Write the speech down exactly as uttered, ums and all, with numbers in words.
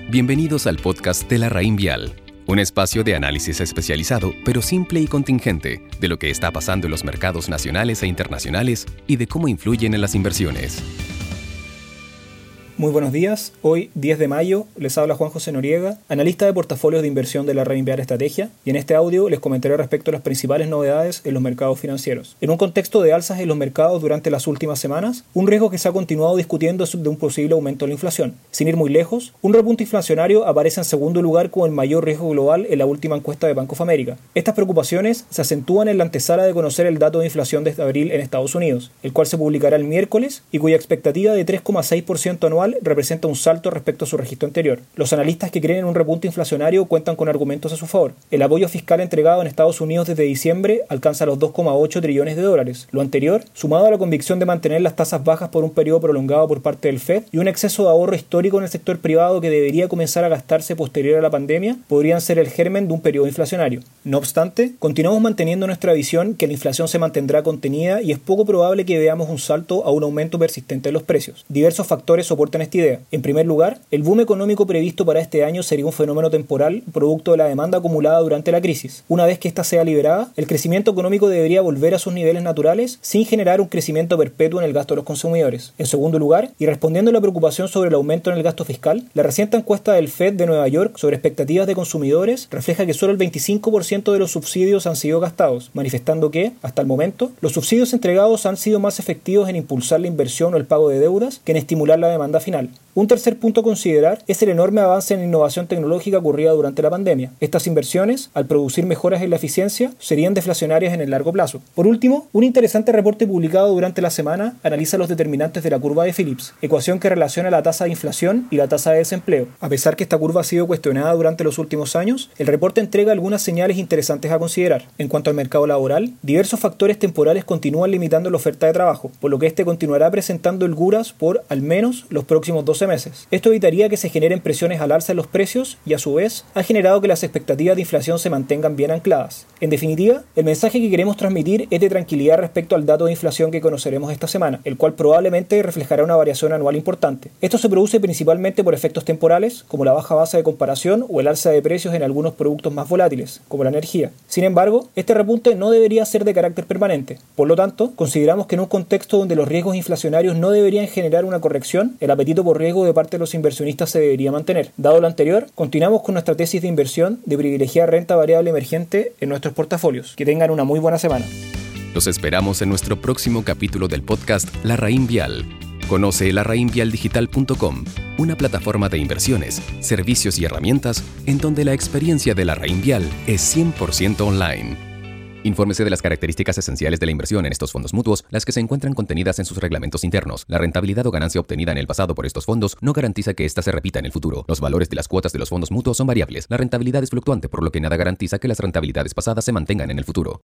Bienvenidos al podcast de La Raín Vial, un espacio de análisis especializado, pero simple y contingente, de lo que está pasando en los mercados nacionales e internacionales y de cómo influyen en las inversiones. Muy buenos días, hoy diez de mayo les habla Juan José Noriega, analista de portafolios de inversión de La Raín Vial Estrategia, y en este audio les comentaré respecto a las principales novedades en los mercados financieros. En un contexto de alzas en los mercados durante las últimas semanas, un riesgo que se ha continuado discutiendo es de un posible aumento de la inflación. Sin ir muy lejos, un repunte inflacionario aparece en segundo lugar como el mayor riesgo global en la última encuesta de Bank of America. Estas preocupaciones se acentúan en la antesala de conocer el dato de inflación desde abril en Estados Unidos, el cual se publicará el miércoles y cuya expectativa de tres coma seis por ciento anual representa un salto respecto a su registro anterior. Los analistas que creen en un repunte inflacionario cuentan con argumentos a su favor. El apoyo fiscal entregado en Estados Unidos desde diciembre alcanza los dos coma ocho trillones de dólares. Lo anterior, sumado a la convicción de mantener las tasas bajas por un periodo prolongado por parte del Fed y un exceso de ahorro histórico en el sector privado que debería comenzar a gastarse posterior a la pandemia, podrían ser el germen de un periodo inflacionario. No obstante, continuamos manteniendo nuestra visión que la inflación se mantendrá contenida y es poco probable que veamos un salto a un aumento persistente de los precios. Diversos factores soportan esta idea. En primer lugar, el boom económico previsto para este año sería un fenómeno temporal producto de la demanda acumulada durante la crisis. Una vez que ésta sea liberada, el crecimiento económico debería volver a sus niveles naturales sin generar un crecimiento perpetuo en el gasto de los consumidores. En segundo lugar, y respondiendo a la preocupación sobre el aumento en el gasto fiscal, la reciente encuesta del Fed de Nueva York sobre expectativas de consumidores refleja que solo el veinticinco por ciento de los subsidios han sido gastados, manifestando que, hasta el momento, los subsidios entregados han sido más efectivos en impulsar la inversión o el pago de deudas que en estimular la demanda final. Un tercer punto a considerar es el enorme avance en innovación tecnológica ocurrida durante la pandemia. Estas inversiones, al producir mejoras en la eficiencia, serían deflacionarias en el largo plazo. Por último, un interesante reporte publicado durante la semana analiza los determinantes de la curva de Phillips, ecuación que relaciona la tasa de inflación y la tasa de desempleo. A pesar que esta curva ha sido cuestionada durante los últimos años, el reporte entrega algunas señales interesantes a considerar. En cuanto al mercado laboral, diversos factores temporales continúan limitando la oferta de trabajo, por lo que este continuará presentando holguras por al menos los próximos doce meses. Esto evitaría que se generen presiones al alza en los precios y a su vez ha generado que las expectativas de inflación se mantengan bien ancladas. En definitiva, el mensaje que queremos transmitir es de tranquilidad respecto al dato de inflación que conoceremos esta semana, el cual probablemente reflejará una variación anual importante. Esto se produce principalmente por efectos temporales, como la baja base de comparación o el alza de precios en algunos productos más volátiles, como la energía. Sin embargo, este repunte no debería ser de carácter permanente. Por lo tanto, consideramos que en un contexto donde los riesgos inflacionarios no deberían generar una corrección, el apetito por riesgo de parte de los inversionistas se debería mantener. Dado lo anterior, continuamos con nuestra tesis de inversión de privilegiar renta variable emergente en nuestros portafolios. Que tengan una muy buena semana. Los esperamos en nuestro próximo capítulo del podcast La Raín Vial. Conoce la raín vial digital punto com, una plataforma de inversiones, servicios y herramientas en donde la experiencia de La Raín Vial es cien por ciento online. Infórmese de las características esenciales de la inversión en estos fondos mutuos, las que se encuentran contenidas en sus reglamentos internos. La rentabilidad o ganancia obtenida en el pasado por estos fondos no garantiza que ésta se repita en el futuro. Los valores de las cuotas de los fondos mutuos son variables. La rentabilidad es fluctuante, por lo que nada garantiza que las rentabilidades pasadas se mantengan en el futuro.